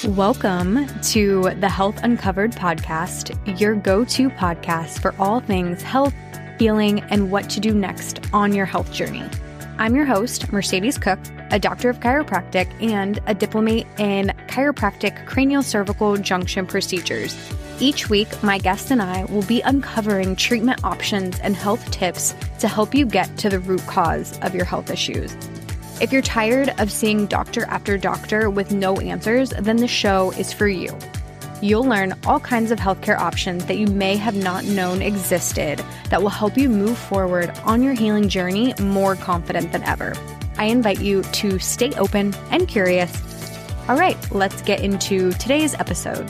Welcome to the Health Uncovered podcast, your go-to podcast for all things health, healing, and what to do next on your health journey. I'm your host, Mercedes Cook, a doctor of chiropractic and a diplomate in chiropractic cranial-cervical junction procedures. Each week, my guest and I will be uncovering treatment options and health tips to help you get to the root cause of your health issues. If you're tired of seeing doctor after doctor with no answers, then the show is for you. You'll learn all kinds of healthcare options that you may have not known existed that will help you move forward on your healing journey more confident than ever. I invite you to stay open and curious. All right, let's get into today's episode.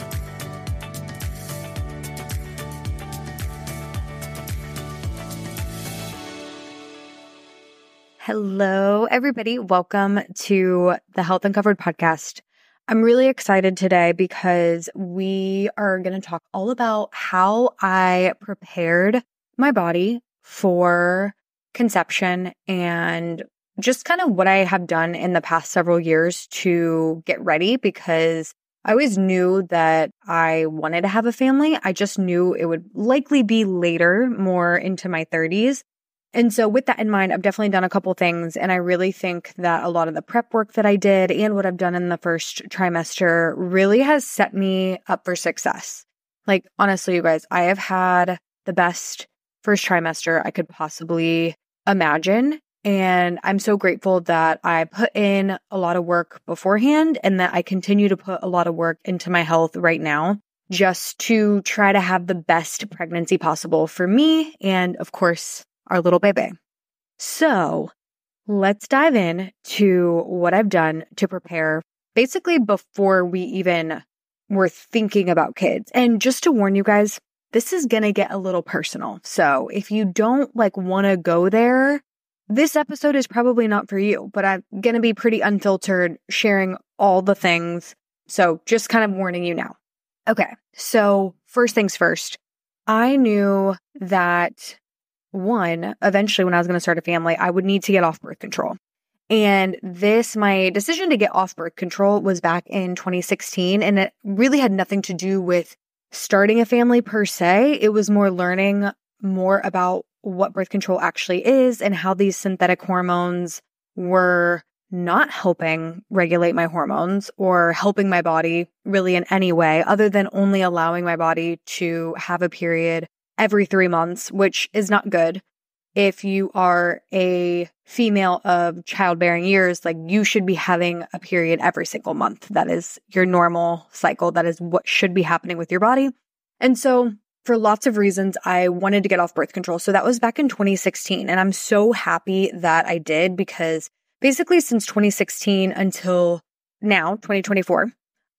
Hello, everybody. Welcome to the Health Uncovered podcast. I'm really excited today because we are going to talk all about how I prepared my body for conception and just kind of what I have done in the past several years to get ready, because I always knew that I wanted to have a family. I just knew it would likely be later, more into my 30s. And so with that in mind, I've definitely done a couple things, and I really think that a lot of the prep work that I did and what I've done in the first trimester really has set me up for success. Like, honestly, you guys, I have had the best first trimester I could possibly imagine, and I'm so grateful that I put in a lot of work beforehand and that I continue to put a lot of work into my health right now just to try to have the best pregnancy possible for me and, of course, our little baby. So let's dive in to what I've done to prepare basically before we even were thinking about kids. And just to warn you guys, this is going to get a little personal. So if you don't want to go there, this episode is probably not for you, but I'm going to be pretty unfiltered, sharing all the things. So just kind of warning you now. Okay. So first things first, I knew that eventually when I was going to start a family, I would need to get off birth control. And my decision to get off birth control was back in 2016. And it really had nothing to do with starting a family per se. It was more learning more about what birth control actually is and how these synthetic hormones were not helping regulate my hormones or helping my body really in any way other than only allowing my body to have a period every 3 months, which is not good. If you are a female of childbearing years, you should be having a period every single month. That is your normal cycle. That is what should be happening with your body. And so for lots of reasons, I wanted to get off birth control. So that was back in 2016. And I'm so happy that I did, because basically since 2016 until now, 2024,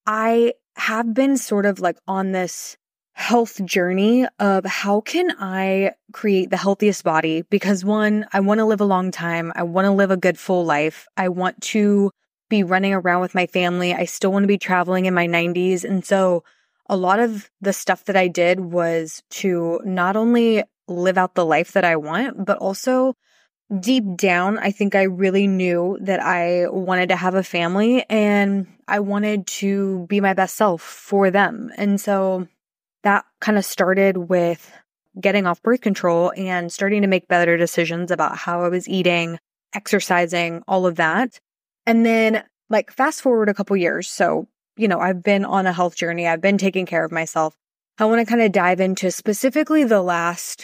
I have been sort of on this health journey of how can I create the healthiest body? Because one, I want to live a long time. I want to live a good full life. I want to be running around with my family. I still want to be traveling in my 90s. And so a lot of the stuff that I did was to not only live out the life that I want, but also deep down, I think I really knew that I wanted to have a family and I wanted to be my best self for them. And so that kind of started with getting off birth control and starting to make better decisions about how I was eating, exercising, all of that. And then fast forward a couple years. So, I've been on a health journey. I've been taking care of myself. I want to kind of dive into specifically the last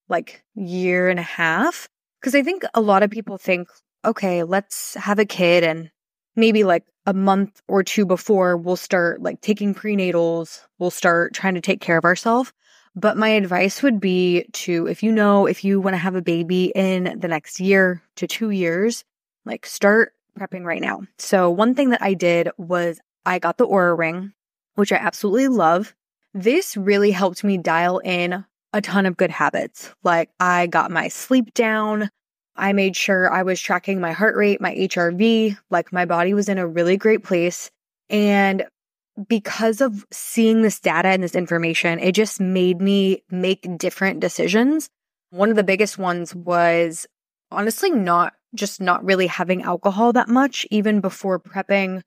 year and a half, because I think a lot of people think, okay, let's have a kid, and maybe a month or two before we'll start taking prenatals, we'll start trying to take care of ourselves. But my advice would be to, if you want to have a baby in the next year to 2 years, start prepping right now. So one thing that I did was I got the Oura Ring, which I absolutely love. This really helped me dial in a ton of good habits. I got my sleep down. I made sure I was tracking my heart rate, my HRV, my body was in a really great place. And because of seeing this data and this information, it just made me make different decisions. One of the biggest ones was honestly not really having alcohol that much, even before prepping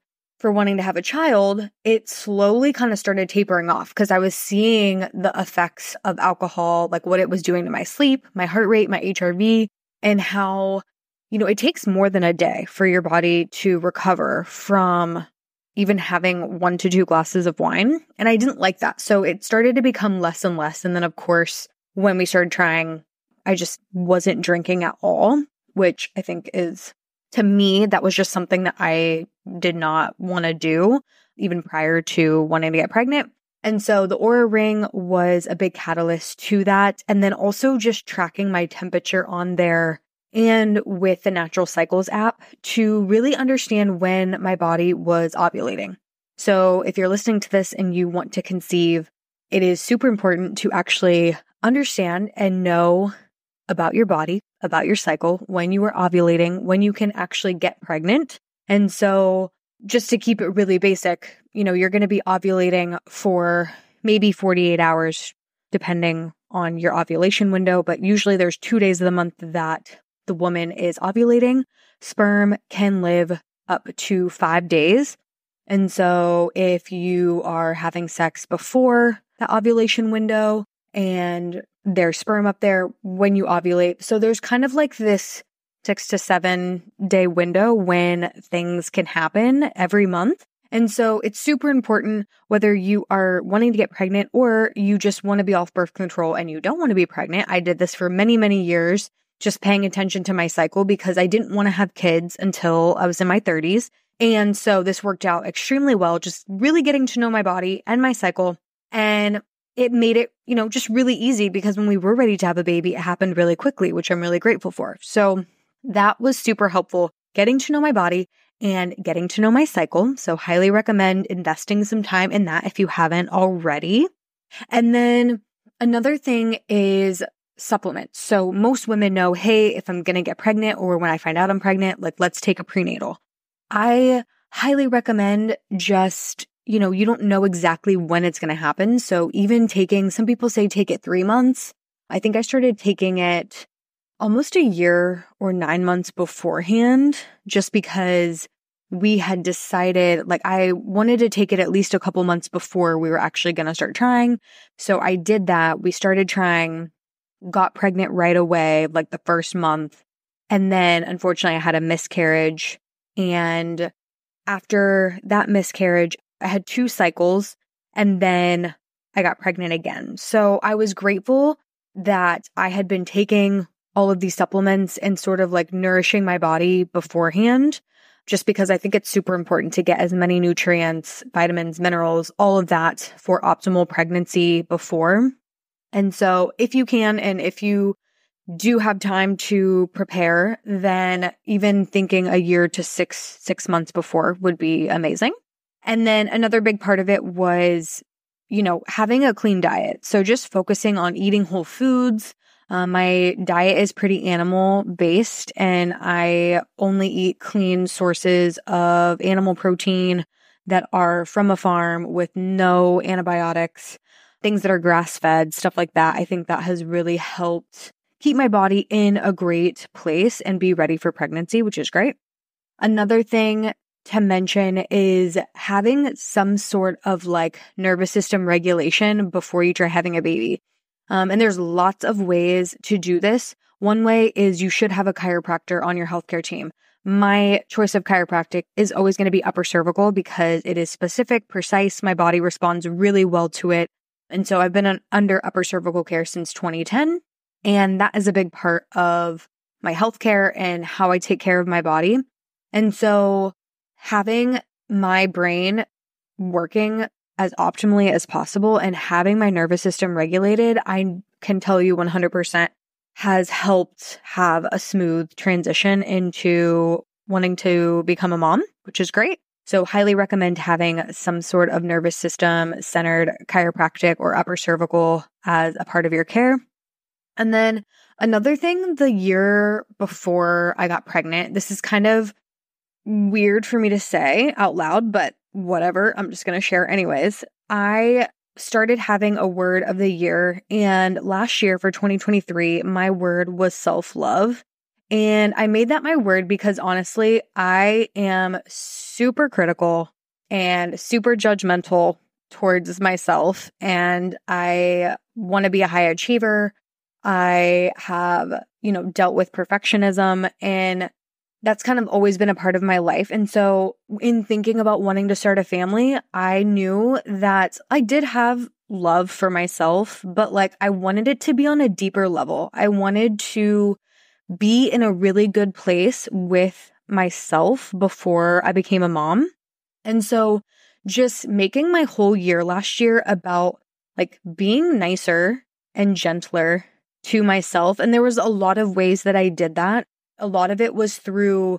for wanting to have a child, it slowly kind of started tapering off because I was seeing the effects of alcohol, like what it was doing to my sleep, my heart rate, my HRV, and how, it takes more than a day for your body to recover from even having 1 to 2 glasses of wine. And I didn't like that. So it started to become less and less. And then, of course, when we started trying, I just wasn't drinking at all, which I think is, to me, that was just something that I did not want to do even prior to wanting to get pregnant. And so the Oura Ring was a big catalyst to that. And then also just tracking my temperature on there and with the Natural Cycles app to really understand when my body was ovulating. So if you're listening to this and you want to conceive, it is super important to actually understand and know about your body, about your cycle, when you are ovulating, when you can actually get pregnant. And so just to keep it really basic, you're going to be ovulating for maybe 48 hours, depending on your ovulation window. But usually there's 2 days of the month that the woman is ovulating. Sperm can live up to 5 days. And so if you are having sex before the ovulation window and there's sperm up there when you ovulate, so there's kind of like this 6 to 7 day window when things can happen every month. And so it's super important whether you are wanting to get pregnant or you just want to be off birth control and you don't want to be pregnant. I did this for many, many years, just paying attention to my cycle because I didn't want to have kids until I was in my 30s. And so this worked out extremely well, just really getting to know my body and my cycle. And it made it, just really easy because when we were ready to have a baby, it happened really quickly, which I'm really grateful for. So that was super helpful, getting to know my body and getting to know my cycle. So highly recommend investing some time in that if you haven't already. And then another thing is supplements. So most women know, hey, if I'm going to get pregnant or when I find out I'm pregnant, let's take a prenatal. I highly recommend just, you don't know exactly when it's going to happen. So even some people say take it 3 months. I think I started taking it almost a year or 9 months beforehand, just because we had decided, I wanted to take it at least a couple months before we were actually going to start trying. So I did that. We started trying, got pregnant right away, the first month. And then unfortunately I had a miscarriage. And after that miscarriage, I had 2 cycles and then I got pregnant again. So I was grateful that I had been taking all of these supplements and sort of nourishing my body beforehand, just because I think it's super important to get as many nutrients, vitamins, minerals, all of that for optimal pregnancy before. And so if you can, and if you do have time to prepare, then even thinking a year to six months before would be amazing. And then another big part of it was, having a clean diet. So just focusing on eating whole foods. My diet is pretty animal based and I only eat clean sources of animal protein that are from a farm with no antibiotics, things that are grass fed, stuff like that. I think that has really helped keep my body in a great place and be ready for pregnancy, which is great. Another thing to mention is having some sort of nervous system regulation before you try having a baby. And there's lots of ways to do this. One way is you should have a chiropractor on your healthcare team. My choice of chiropractic is always going to be upper cervical because it is specific, precise. My body responds really well to it. And so I've been under upper cervical care since 2010. And that is a big part of my healthcare and how I take care of my body. And so having my brain working as optimally as possible and having my nervous system regulated, I can tell you 100% has helped have a smooth transition into wanting to become a mom, which is great. So highly recommend having some sort of nervous system centered chiropractic or upper cervical as a part of your care. And then another thing, the year before I got pregnant, this is kind of weird for me to say out loud, but whatever, I'm just going to share anyways. I started having a word of the year, and last year for 2023, my word was self-love. And I made that my word because honestly, I am super critical and super judgmental towards myself. And I want to be a high achiever. I have, dealt with perfectionism, and that's kind of always been a part of my life. And so in thinking about wanting to start a family, I knew that I did have love for myself, but like I wanted it to be on a deeper level. I wanted to be in a really good place with myself before I became a mom. And so just making my whole year last year about like being nicer and gentler to myself. And there was a lot of ways that I did that. A lot of it was through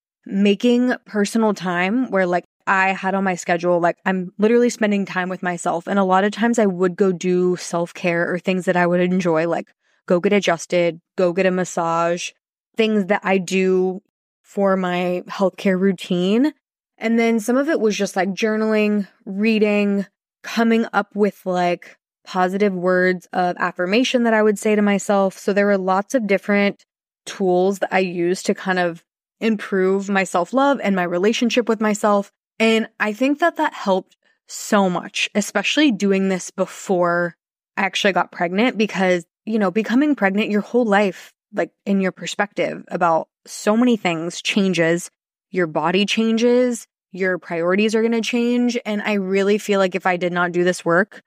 making personal time where like I had on my schedule, like I'm literally spending time with myself. And a lot of times I would go do self-care or things that I would enjoy, like go get adjusted, go get a massage, things that I do for my healthcare routine. And then some of it was just like journaling, reading, coming up with like positive words of affirmation that I would say to myself. So there were lots of different tools that I used to kind of improve my self-love and my relationship with myself. And I think that that helped so much, especially doing this before I actually got pregnant, because, becoming pregnant, your whole life, like in your perspective about so many things changes, your body changes, your priorities are going to change. And I really feel like if I did not do this work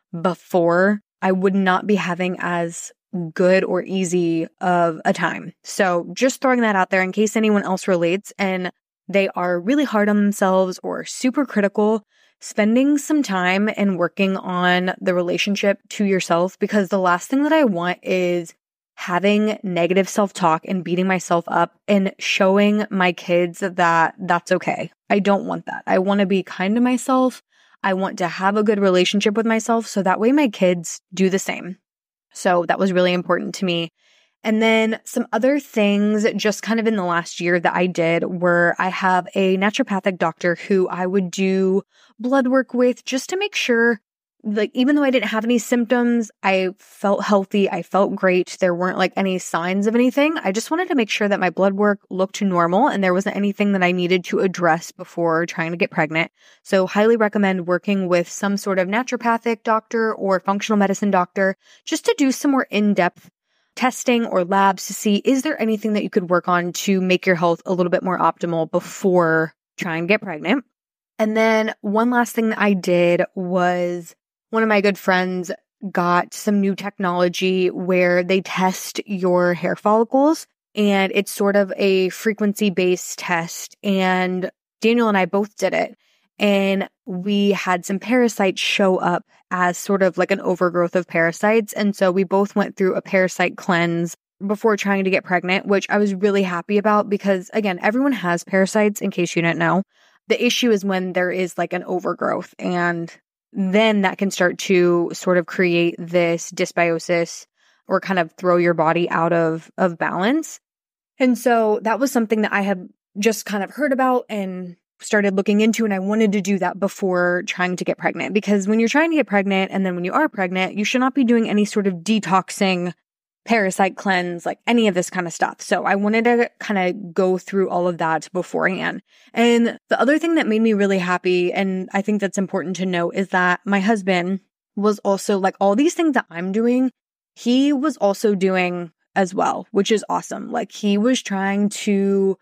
before, I would not be having as good or easy of a time. So just throwing that out there in case anyone else relates and they are really hard on themselves or super critical, spending some time and working on the relationship to yourself, because the last thing that I want is having negative self-talk and beating myself up and showing my kids that that's okay. I don't want that. I want to be kind to myself. I want to have a good relationship with myself so that way my kids do the same. So that was really important to me. And then some other things just kind of in the last year that I did were I have a naturopathic doctor who I would do blood work with just to make sure, like, even though I didn't have any symptoms, I felt healthy. I felt great. There weren't like any signs of anything. I just wanted to make sure that my blood work looked normal and there wasn't anything that I needed to address before trying to get pregnant. So highly recommend working with some sort of naturopathic doctor or functional medicine doctor just to do some more in-depth testing or labs to see, is there anything that you could work on to make your health a little bit more optimal before trying to get pregnant. And then one last thing that I did was one of my good friends got some new technology where they test your hair follicles, and it's sort of a frequency-based test. And Daniel and I both did it. And we had some parasites show up as sort of like an overgrowth of parasites. And so we both went through a parasite cleanse before trying to get pregnant, which I was really happy about because, again, everyone has parasites, in case you didn't know. The issue is when there is like an overgrowth, and then that can start to sort of create this dysbiosis or kind of throw your body out of balance. And so that was something that I had just kind of heard about and started looking into, and I wanted to do that before trying to get pregnant, because when you're trying to get pregnant and then when you are pregnant, you should not be doing any sort of detoxing, parasite cleanse, like any of this kind of stuff. So I wanted to kind of go through all of that beforehand. And the other thing that made me really happy, and I think that's important to note, is that my husband was also like all these things that I'm doing, he was also doing as well, which is awesome. Like he was trying to,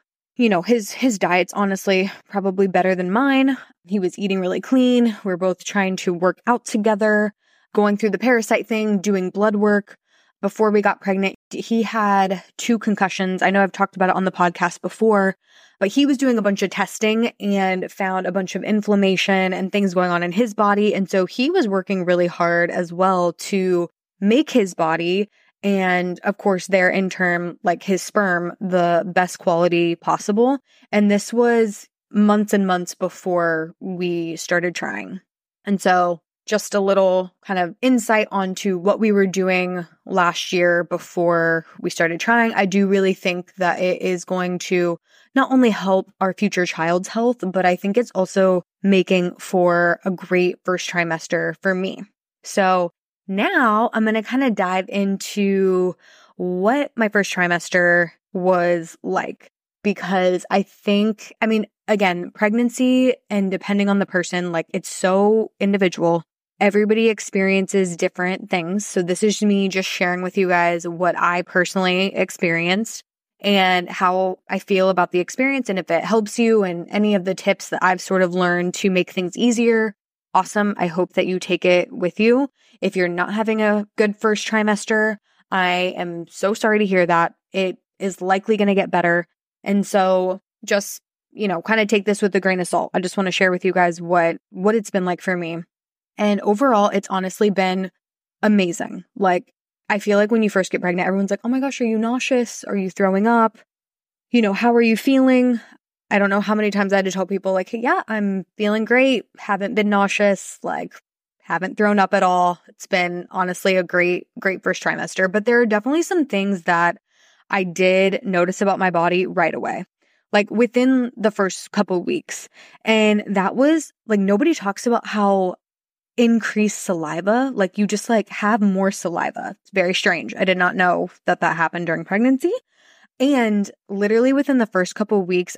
his diet's honestly probably better than mine. He was eating really clean. We're both trying to work out together, going through the parasite thing, doing blood work. Before we got pregnant, he had 2 concussions. I know I've talked about it on the podcast before, but he was doing a bunch of testing and found a bunch of inflammation and things going on in his body. And so he was working really hard as well to make his body, and of course there in turn, like his sperm, the best quality possible. And this was months and months before we started trying. And so just a little kind of insight onto what we were doing last year before we started trying. I do really think that it is going to not only help our future child's health, but I think it's also making for a great first trimester for me. So now I'm going to kind of dive into what my first trimester was like, because I think, again, pregnancy and depending on the person, like it's so individual. Everybody experiences different things. So this is me just sharing with you guys what I personally experienced and how I feel about the experience. And if it helps you and any of the tips that I've sort of learned to make things easier, awesome. I hope that you take it with you. If you're not having a good first trimester, I am so sorry to hear that. It is likely going to get better. And so just, kind of take this with a grain of salt. I just want to share with you guys what it's been like for me. And overall, it's honestly been amazing. Like, I feel like when you first get pregnant, everyone's like, oh my gosh, are you nauseous? Are you throwing up? How are you feeling? I don't know how many times I had to tell people like, hey, yeah, I'm feeling great. Haven't been nauseous, like haven't thrown up at all. It's been honestly a great, great first trimester. But there are definitely some things that I did notice about my body right away, like within the first couple of weeks. And that was like, nobody talks about how increased saliva, like you just like have more saliva. It's very strange. I did not know that happened during pregnancy. And literally within the first couple of weeks,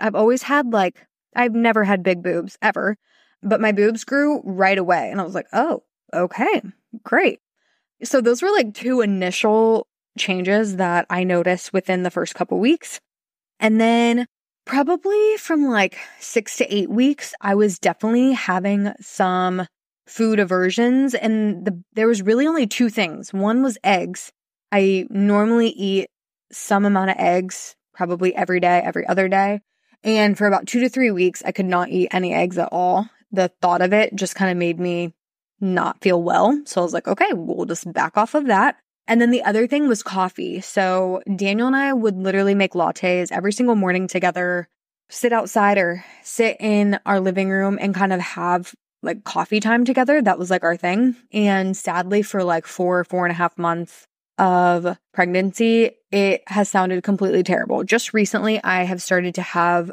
I've never had big boobs ever, but my boobs grew right away. And I was like, oh, okay, great. So those were like two initial changes that I noticed within the first couple of weeks. And then probably from like 6 to 8 weeks, I was definitely having some food aversions. And there was really only two things. One was eggs. I normally eat some amount of eggs, probably every day, every other day. And for about 2 to 3 weeks, I could not eat any eggs at all. The thought of it just kind of made me not feel well. So I was like, okay, we'll just back off of that. And then the other thing was coffee. So Daniel and I would literally make lattes every single morning together, sit outside or sit in our living room and kind of have like coffee time together. That was like our thing. And sadly, for like 4.5 months of pregnancy, it has sounded completely terrible. Just recently, I have started to have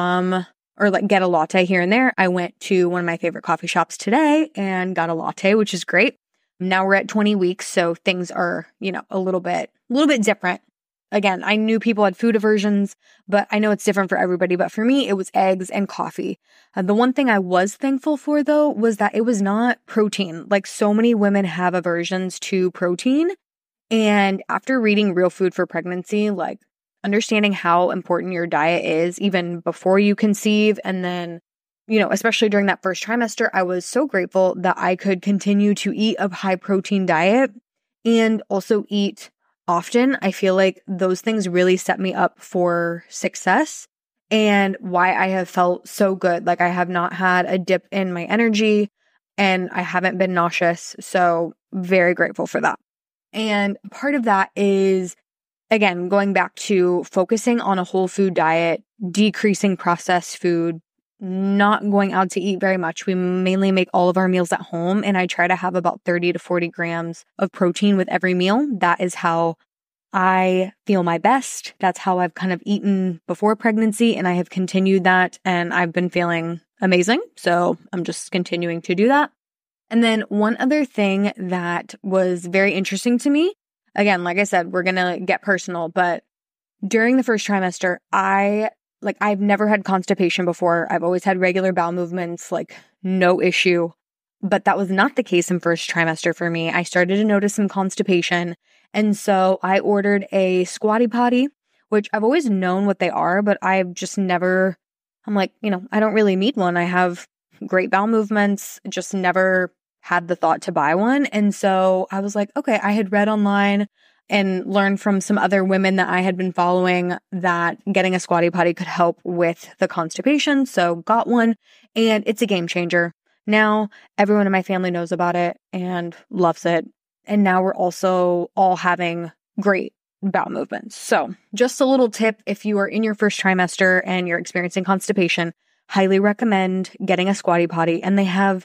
get a latte here and there. I went to one of my favorite coffee shops today and got a latte, which is great. Now we're at 20 weeks, so things are, a little bit different. Again, I knew people had food aversions, but I know it's different for everybody. But for me, it was eggs and coffee. The one thing I was thankful for, though, was that it was not protein. Like so many women have aversions to protein. And after reading Real Food for Pregnancy, like understanding how important your diet is even before you conceive, and then, especially during that first trimester, I was so grateful that I could continue to eat a high protein diet and also eat often. I feel like those things really set me up for success and why I have felt so good. Like I have not had a dip in my energy and I haven't been nauseous. So very grateful for that. And part of that is, again, going back to focusing on a whole food diet, decreasing processed food, not going out to eat very much. We mainly make all of our meals at home, and I try to have about 30 to 40 grams of protein with every meal. That is how I feel my best. That's how I've kind of eaten before pregnancy, and I have continued that, and I've been feeling amazing. So I'm just continuing to do that. And then one other thing that was very interesting to me, again, like I said, we're going to get personal, but during the first trimester, I've never had constipation before. I've always had regular bowel movements, like no issue. But that was not the case in first trimester for me. I started to notice some constipation. And so I ordered a Squatty Potty, which I've always known what they are, but I've just never, I'm like, I don't really need one. I have great bowel movements, just never had the thought to buy one. And so I was like, okay, I had read online and learned from some other women that I had been following that getting a Squatty Potty could help with the constipation. So got one, and it's a game changer. Now everyone in my family knows about it and loves it. And now we're also all having great bowel movements. So just a little tip, if you are in your first trimester and you're experiencing constipation, highly recommend getting a Squatty Potty. And they have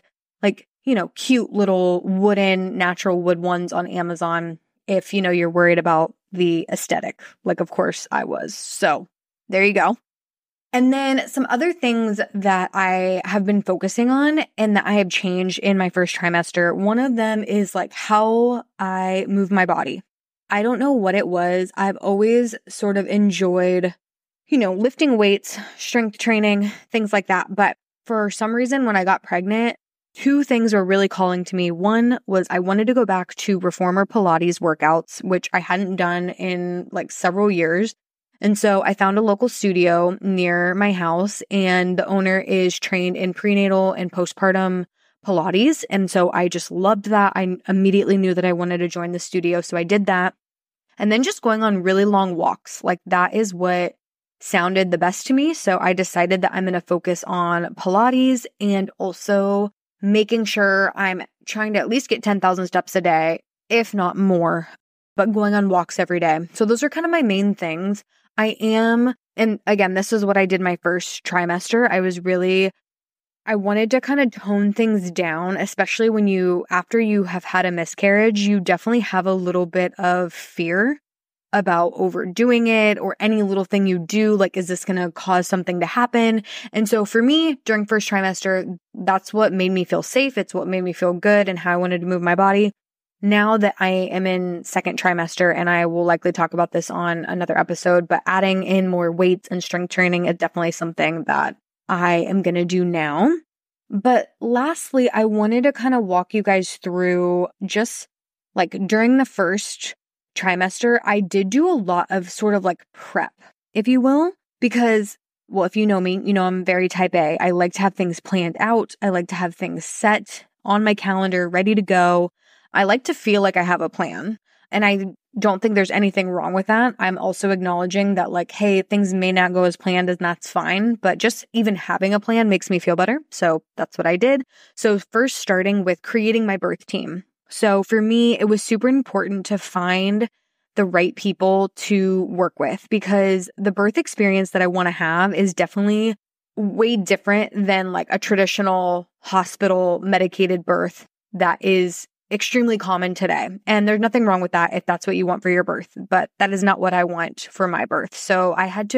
cute little natural wood ones on Amazon if, you're worried about the aesthetic, like of course I was. So there you go. And then some other things that I have been focusing on and that I have changed in my first trimester. One of them is like how I move my body. I don't know what it was. I've always sort of enjoyed lifting weights, strength training, things like that. But for some reason, when I got pregnant, two things were really calling to me. One was I wanted to go back to reformer Pilates workouts, which I hadn't done in like several years. And so I found a local studio near my house, and the owner is trained in prenatal and postpartum Pilates. And so I just loved that. I immediately knew that I wanted to join the studio. So I did that. And then just going on really long walks, like that is what sounded the best to me. So I decided that I'm going to focus on Pilates and also making sure I'm trying to at least get 10,000 steps a day, if not more, but going on walks every day. So those are kind of my main things. And again, this is what I did my first trimester. I wanted to kind of tone things down, especially after you have had a miscarriage, you definitely have a little bit of fear about overdoing it or any little thing you do. Like, is this going to cause something to happen? And so for me, during first trimester, that's what made me feel safe. It's what made me feel good and how I wanted to move my body. Now that I am in second trimester, and I will likely talk about this on another episode, but adding in more weights and strength training is definitely something that I am going to do now. But lastly, I wanted to kind of walk you guys through just like during the first trimester, I did do a lot of sort of like prep, if you will, because, well, if you know me, I'm very type A. I like to have things planned out. I like to have things set on my calendar, ready to go. I like to feel like I have a plan, and I don't think there's anything wrong with that. I'm also acknowledging that like, hey, things may not go as planned, and that's fine, but just even having a plan makes me feel better. So that's what I did. So first, starting with creating my birth team. So for me, it was super important to find the right people to work with, because the birth experience that I want to have is definitely way different than like a traditional hospital medicated birth that is extremely common today. And there's nothing wrong with that if that's what you want for your birth, but that is not what I want for my birth. So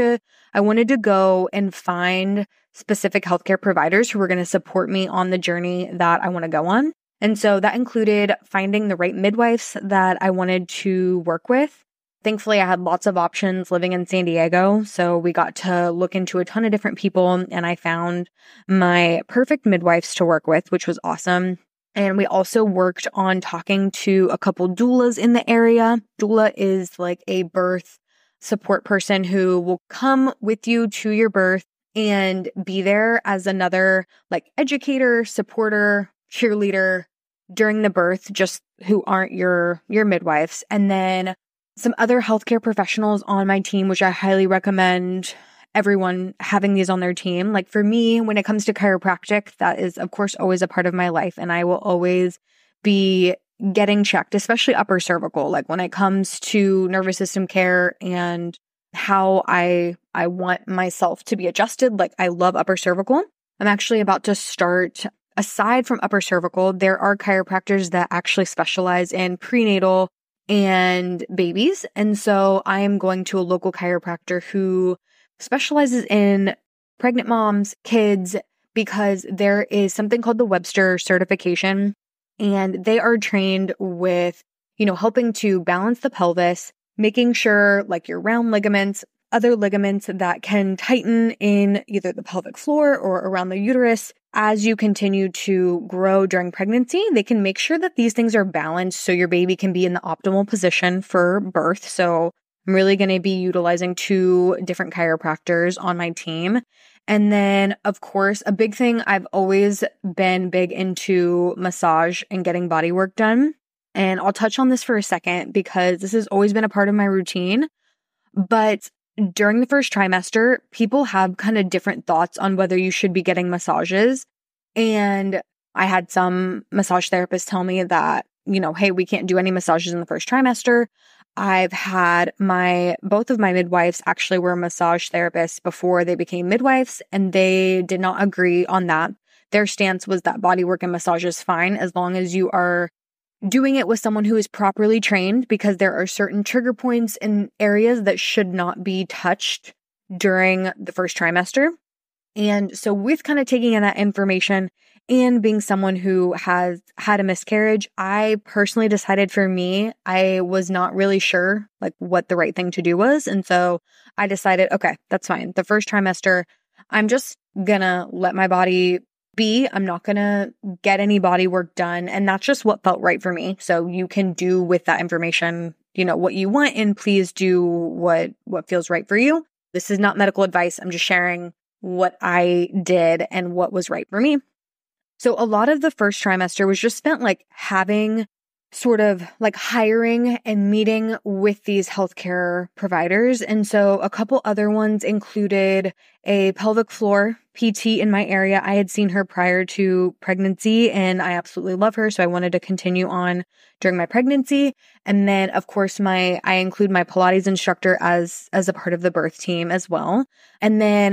I wanted to go and find specific healthcare providers who were going to support me on the journey that I want to go on. And so that included finding the right midwives that I wanted to work with. Thankfully, I had lots of options living in San Diego. So we got to look into a ton of different people, and I found my perfect midwives to work with, which was awesome. And we also worked on talking to a couple doulas in the area. Doula is like a birth support person who will come with you to your birth and be there as another like educator, supporter, cheerleader during the birth, just who aren't your midwives. And then some other healthcare professionals on my team, which I highly recommend everyone having these on their team. Like for me, when it comes to chiropractic, that is of course always a part of my life, and I will always be getting checked, especially upper cervical. Like when it comes to nervous system care and how I want myself to be adjusted, like I love upper cervical. I'm actually about to start. Aside from upper cervical, there are chiropractors that actually specialize in prenatal and babies. And so I am going to a local chiropractor who specializes in pregnant moms, kids, because there is something called the Webster certification, and they are trained with, helping to balance the pelvis, making sure like your round ligaments, other ligaments that can tighten in either the pelvic floor or around the uterus as you continue to grow during pregnancy. They can make sure that these things are balanced so your baby can be in the optimal position for birth. So I'm really going to be utilizing 2 different chiropractors on my team. And then, of course, a big thing, I've always been big into massage and getting body work done. And I'll touch on this for a second because this has always been a part of my routine. But during the first trimester, people have kind of different thoughts on whether you should be getting massages. And I had some massage therapists tell me that, hey, we can't do any massages in the first trimester. I've had both of my midwives actually were massage therapists before they became midwives, and they did not agree on that. Their stance was that bodywork and massage is fine as long as you are doing it with someone who is properly trained, because there are certain trigger points and areas that should not be touched during the first trimester. And so with kind of taking in that information and being someone who has had a miscarriage, I personally decided for me, I was not really sure like what the right thing to do was. And so I decided, okay, that's fine. The first trimester, I'm just gonna let my body be. I'm not gonna get any body work done. And that's just what felt right for me. So you can do with that information, what you want, and please do what feels right for you. This is not medical advice. I'm just sharing what I did and what was right for me. So a lot of the first trimester was just spent like having sort of like hiring and meeting with these healthcare providers. And so a couple other ones included a pelvic floor PT in my area. I had seen her prior to pregnancy and I absolutely love her. So I wanted to continue on during my pregnancy. And then of course I include my Pilates instructor as a part of the birth team as well. And then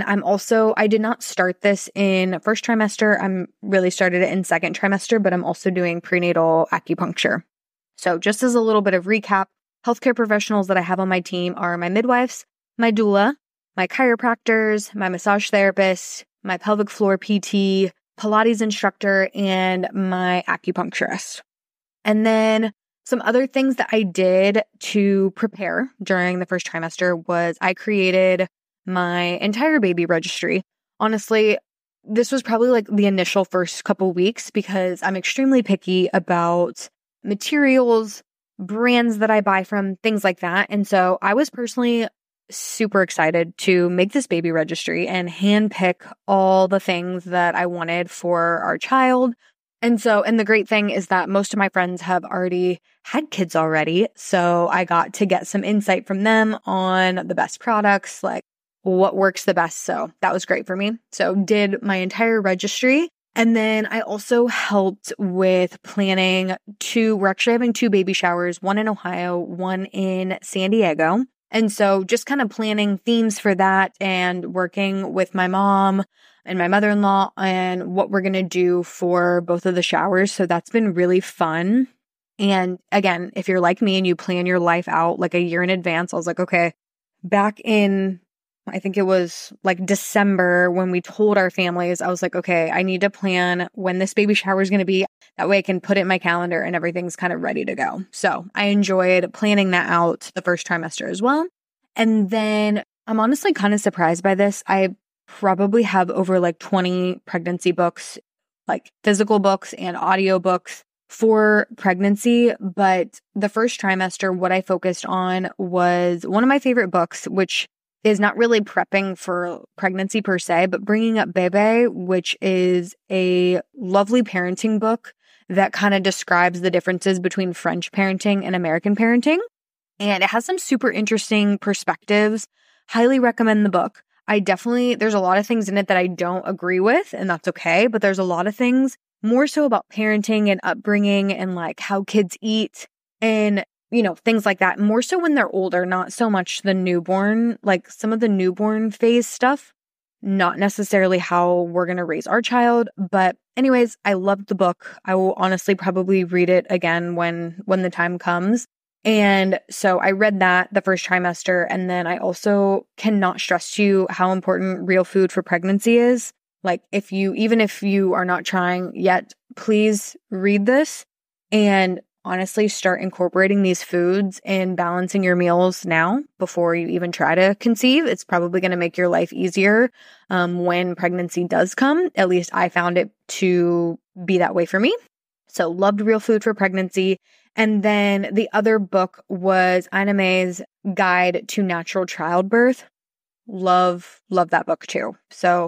I did not start this in first trimester. I'm really started it in second trimester, but I'm also doing prenatal acupuncture. So just as a little bit of recap, healthcare professionals that I have on my team are my midwives, my doula, my chiropractors, my massage therapist, my pelvic floor PT, Pilates instructor, and my acupuncturist. And then some other things that I did to prepare during the first trimester was I created my entire baby registry. Honestly, this was probably like the initial first couple weeks because I'm extremely picky about materials, brands that I buy from, things like that. And so I was personally super excited to make this baby registry and handpick all the things that I wanted for our child. And the great thing is that most of my friends have already had kids already. So I got to get some insight from them on the best products, like what works the best. So that was great for me. So did my entire registry. And then I also helped with planning we're actually having 2 baby showers, one in Ohio, one in San Diego. And so just kind of planning themes for that and working with my mom and my mother-in-law and what we're going to do for both of the showers. So that's been really fun. And again, if you're like me and you plan your life out like a year in advance, I was like, okay, back in I think it was like December when we told our families, I was like, okay, I need to plan when this baby shower is going to be. That way I can put it in my calendar and everything's kind of ready to go. So I enjoyed planning that out the first trimester as well. And then I'm honestly kind of surprised by this. I probably have over like 20 pregnancy books, like physical books and audio books for pregnancy. But the first trimester, what I focused on was one of my favorite books, which is not really prepping for pregnancy per se, but Bringing Up Bebe, which is a lovely parenting book that kind of describes the differences between French parenting and American parenting. And it has some super interesting perspectives. Highly recommend the book. There's a lot of things in it that I don't agree with, and that's okay, but there's a lot of things more so about parenting and upbringing and like how kids eat and things like that, more so when they're older, not so much the newborn, like some of the newborn phase stuff, not necessarily how we're going to raise our child. But anyways, I loved the book. I will honestly probably read it again when the time comes. And so I read that the first trimester. And then I also cannot stress to you how important real food for pregnancy is. Like even if you are not trying yet, please read this and honestly start incorporating these foods and balancing your meals now before you even try to conceive. It's probably going to make your life easier when pregnancy does come. At least I found it to be that way for me. So loved Real Food for Pregnancy. And then the other book was Ina May's Guide to Natural Childbirth. Love that book too. So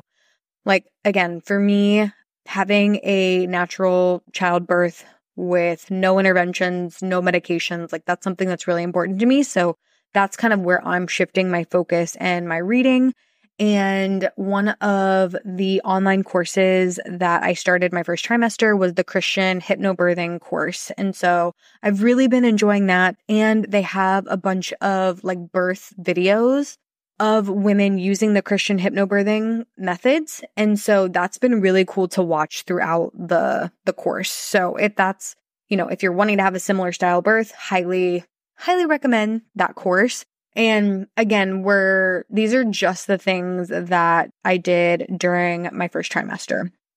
again, for me, having a natural childbirth with no interventions, no medications, that's something that's really important to me. So that's kind of where I'm shifting my focus and my reading. And one of the online courses that I started my first trimester was the Christian Hypnobirthing course. And so I've really been enjoying that. And they have a bunch of birth videos of women using the Christian hypnobirthing methods. And so that's been really cool to watch throughout the course. So if you're wanting to have a similar style birth, highly recommend that course. And again, these are just the things that I did during my first trimester.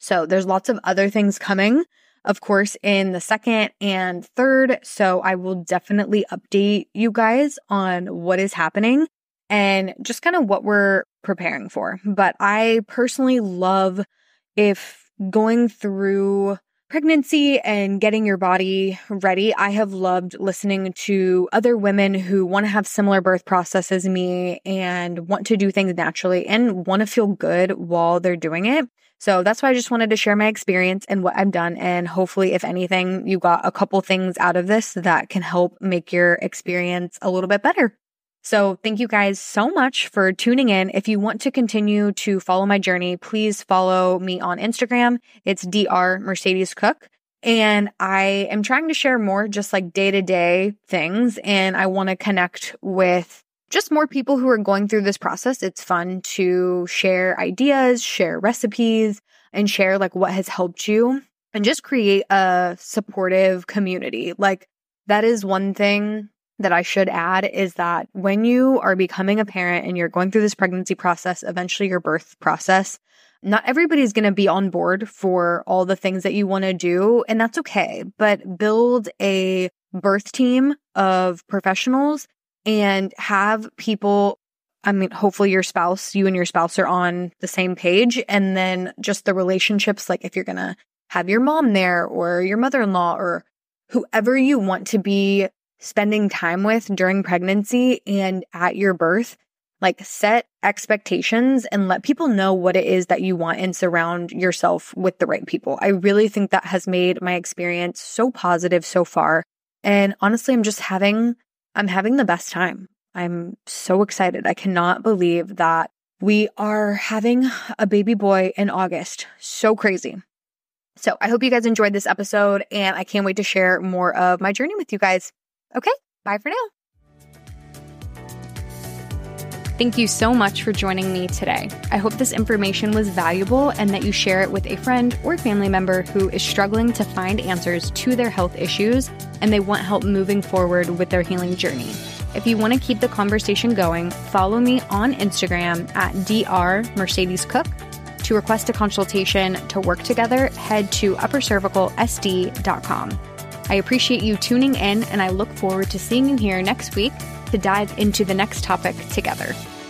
So there's lots of other things coming, of course, in the second and third. So I will definitely update you guys on what is happening and just kind of what we're preparing for. But I personally love if going through pregnancy and getting your body ready, I have loved listening to other women who want to have similar birth process as me and want to do things naturally and want to feel good while they're doing it. So that's why I just wanted to share my experience and what I've done. And hopefully, if anything, you got a couple things out of this that can help make your experience a little bit better. So thank you guys so much for tuning in. If you want to continue to follow my journey, please follow me on Instagram. It's Dr. Mercedes Cook. And I am trying to share more just like day-to-day things. And I want to connect with just more people who are going through this process. It's fun to share ideas, share recipes, and share like what has helped you and just create a supportive community. Like that is one thing that I should add is that when you are becoming a parent and you're going through this pregnancy process, eventually your birth process, not everybody's going to be on board for all the things that you want to do, and that's okay. But build a birth team of professionals and have people, hopefully you and your spouse are on the same page, and then just the relationships, like if you're going to have your mom there or your mother-in-law or whoever you want to be spending time with during pregnancy and at your birth, like set expectations and let people know what it is that you want and surround yourself with the right people. I really think that has made my experience so positive so far. And honestly, I'm having the best time. I'm so excited. I cannot believe that we are having a baby boy in August. So crazy. So I hope you guys enjoyed this episode and I can't wait to share more of my journey with you guys. Okay, bye for now. Thank you so much for joining me today. I hope this information was valuable and that you share it with a friend or family member who is struggling to find answers to their health issues and they want help moving forward with their healing journey. If you want to keep the conversation going, follow me on Instagram at Dr. Mercedes Cook. To request a consultation to work together, head to uppercervicalsd.com. I appreciate you tuning in, and I look forward to seeing you here next week to dive into the next topic together.